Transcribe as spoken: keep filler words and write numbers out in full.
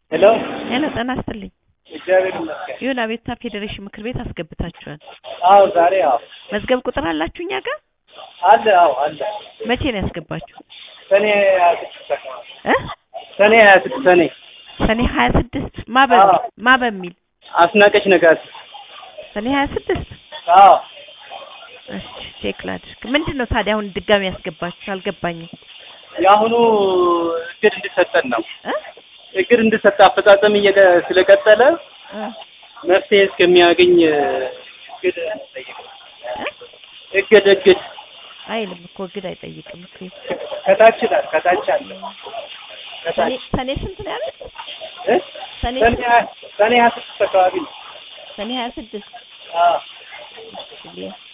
ሄሎ ሄሎ ጤና ይስጥልኝ። እግዚአብሔር ይመስገን። ይሁን አቤቱታ ፌዴሬሽን ምክር ቤት አስገብታችኋል? አዎ ዛሬ አዎ። መዝገብ ቁጥር አላችሁ እኛ ጋር? አለ አዎ አለ። መቼ ነው ያስገባችሁ? ሰኔ ሃያ ስድስት እ ሰኔ ሃያ ስድስት ሰኔ ሰኔ ሃያ ስድስት ማበብ ማበሚል አስናቀች ነጋት ሰኔ ሃያ ስድስት አዎ። እሺ ቼክ ላድርግ። ምንድነው ታዲያ አሁን ድጋሚ ያስገባችሁ? አልገባኝም። ያሁኑ እግድ እንድሰጠን ነው እ እግድ እንድሰጥ አፈጻጸም ስለቀጠለ መፍትሄ እስከሚያገኝ እግድ ጠይቀው እግድ እግድ አይልም እኮ እግድ አይጠይቅም እኮ ከታች ይላል ከታች አለ ሰኔ ሰኔ ስንት ነው ያለው? እ ሰኔ ሰኔ ሃያ ስድስት አካባቢ ነው። ሰኔ ሃያ ስድስት አዎ እሺ